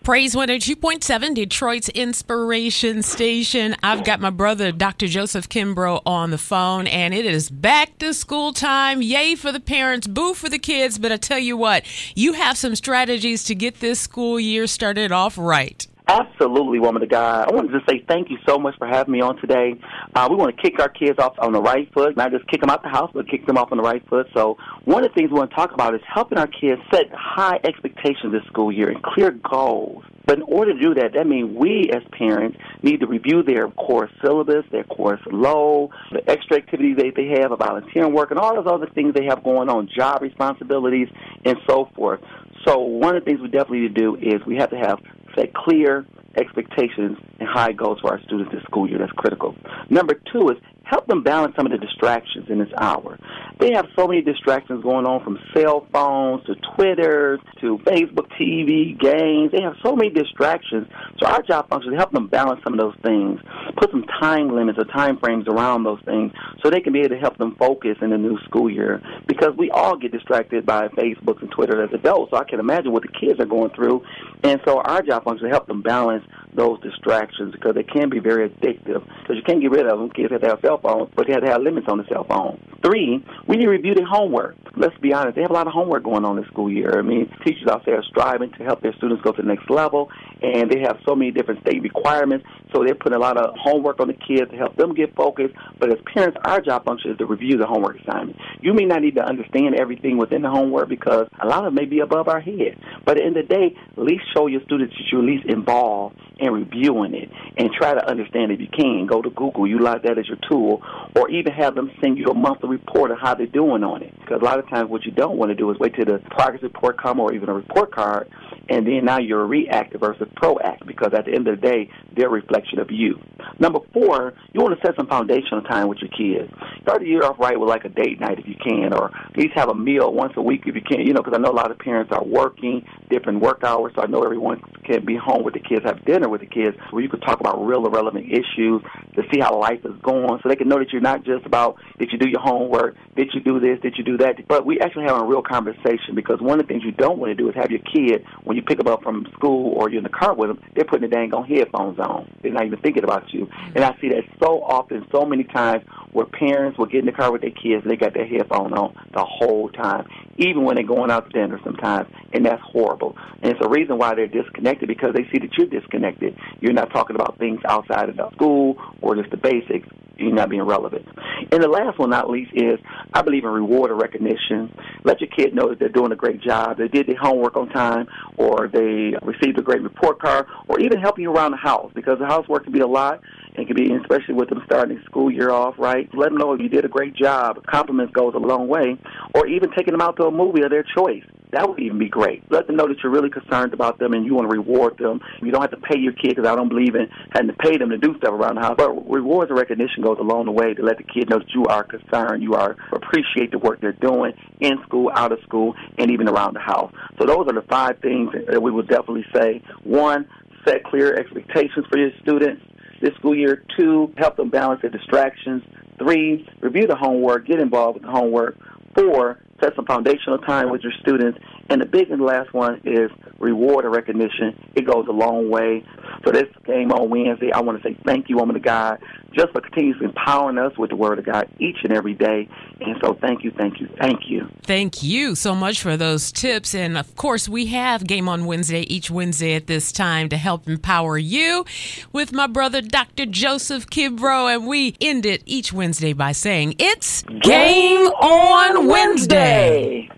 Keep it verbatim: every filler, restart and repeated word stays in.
Praise one oh two point seven, Detroit's Inspiration Station. I've got my brother, Doctor Joseph Kimbrough, on the phone, and it is back to school time. Yay for the parents, boo for the kids. But I tell you what, you have some strategies to get this school year started off right. Absolutely, woman of God. I wanted to say thank you so much for having me on today. Uh, we want to kick our kids off on the right foot, not just kick them out the house, but kick them off on the right foot. So one of the things we want to talk about is helping our kids set high expectations this school year and clear goals. But in order to do that, that means we as parents need to review their course syllabus, their course load, the extra activities they, they have, volunteering work, and all those other things they have going on, job responsibilities, and so forth. So one of the things we definitely need to do is we have to have set clear expectations and high goals for our students this school year. That's critical. Number two is help them balance some of the distractions in this hour. They have so many distractions going on, from cell phones to Twitter to Facebook T V, games. They have so many distractions. So our job function is to help them balance some of those things, put some time limits or time frames around those things so they can be able to help them focus in the new school year, because we all get distracted by Facebook and Twitter as adults. So I can imagine what the kids are going through. And so our job function is to help them balance those distractions, because they can be very addictive, because you can't get rid of them. Kids have to have cell phones, but they have to have limits on the cell phone. Three, we need to review their homework. Let's be honest, they have a lot of homework going on this school year. I mean, teachers out there are striving to help their students go to the next level, and they have so many different state requirements, so they're putting a lot of homework on the kids to help them get focused. But as parents, our job function is to review the homework assignment. You may not need to understand everything within the homework, because a lot of it may be above our head. But at the end of the day, at least show your students that you're at least involved in reviewing it, and try to understand if you can. Go to Google, utilize that as your tool, or even have them send you a monthly report of how they're doing on it. Because a lot of times what you don't want to do is wait till the progress report come, or even a report card, and then now you're reactive versus proactive, because at the end of the day, they're a reflection of you. Number four, you want to set some foundational time with your kids. Start the year off right with like a date night if you can, or at least have a meal once a week if you can, you know, because I know a lot of parents are working different work hours, so I know everyone can be home with the kids, have dinner with the kids, where you can talk about real relevant issues to see how life is going, so they can know that you're not just about, did you do your homework, did you do this, did you do that, but we actually have a real conversation, because one of the things you don't want to do is have your kid, when you pick them up from school or you're in the car with them, they're putting the dang on headphones on. They're not even thinking about you. And I see that so often, so many times, where parents will get in the car with their kids and they got their headphones on the whole time, even when they're going out to dinner sometimes, and that's horrible. And it's a reason why they're disconnected, because they see that you're disconnected. You're not talking about things outside of the school or just the basics. You're not being relevant. And the last one, not least, is I believe in reward or recognition. Let your kid know that they're doing a great job. They did their homework on time, or they received a great report card, or even helping you around the house, because the housework can be a lot. It can be, especially with them starting the school year off, right? Let them know if you did a great job. Compliments goes a long way. Or even taking them out to a movie of their choice. That would even be great. Let them know that you're really concerned about them and you want to reward them. You don't have to pay your kid, because I don't believe in having to pay them to do stuff around the house. But rewards and recognition goes along the way to let the kid know that you are concerned, you are appreciate the work they're doing in school, out of school, and even around the house. So those are the five things that we would definitely say. One, set clear expectations for your students this school year. Two, help them balance their distractions. Three, review the homework, get involved with the homework. Four, set some foundational time with your students. And the big and last one is reward and recognition. It goes a long way. So this Game On Wednesday, I want to say thank you, woman of God, just for continuously empowering us with the Word of God each and every day. And so thank you, thank you, thank you. Thank you so much for those tips. And, of course, we have Game On Wednesday each Wednesday at this time to help empower you with my brother, Doctor Joseph Kimbrough. And we end it each Wednesday by saying, it's Game On Wednesday.